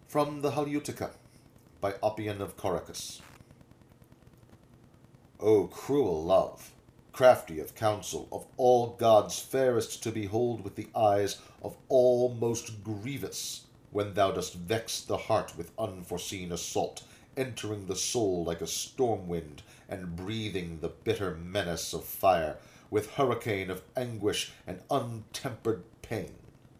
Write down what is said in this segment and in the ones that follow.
From the Halieutica, by Oppian of Coracus. O cruel love, crafty of counsel, of all gods fairest to behold with the eyes, of all most grievous, when thou dost vex the heart with unforeseen assault, entering the soul like a storm wind, and breathing the bitter menace of fire, with hurricane of anguish and untempered pain.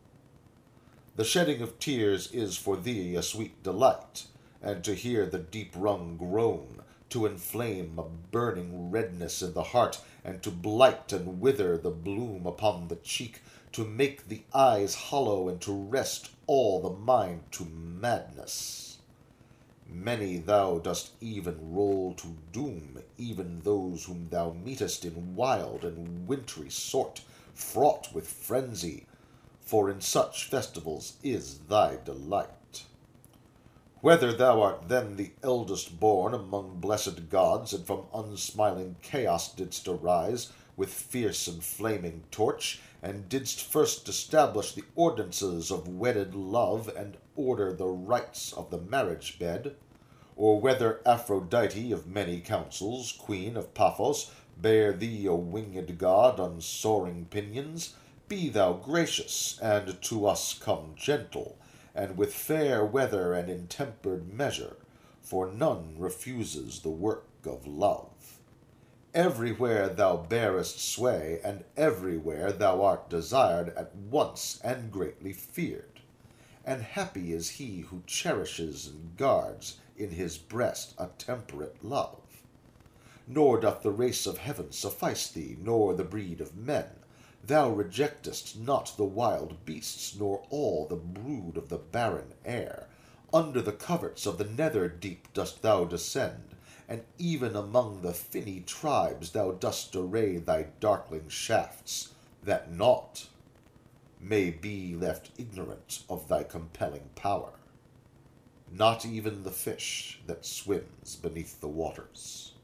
The shedding of tears is for thee a sweet delight, and to hear the deep-wrung groan, to inflame a burning redness in the heart, and to blight and wither the bloom upon the cheek, to make the eyes hollow, and to rest all the mind to madness. Many thou dost even roll to doom, even those whom thou meetest in wild and wintry sort, fraught with frenzy, for in such festivals is thy delight. Whether thou art then the eldest born among blessed gods, and from unsmiling chaos didst arise, with fierce and flaming torch, and didst first establish the ordinances of wedded love, and order the rites of the marriage bed, or whether Aphrodite of many counsels, queen of Paphos, bear thee a winged god on soaring pinions, be thou gracious, and to us come gentle, and with fair weather and in tempered measure, for none refuses the work of love. Everywhere thou bearest sway, and everywhere thou art desired at once and greatly feared. And happy is he who cherishes and guards in his breast a temperate love. Nor doth the race of heaven suffice thee, nor the breed of men. Thou rejectest not the wild beasts, nor all the brood of the barren air. Under the coverts of the nether deep dost thou descend, and even among the finny tribes thou dost array thy darkling shafts, that naught may be left ignorant of thy compelling power, not even the fish that swims beneath the waters.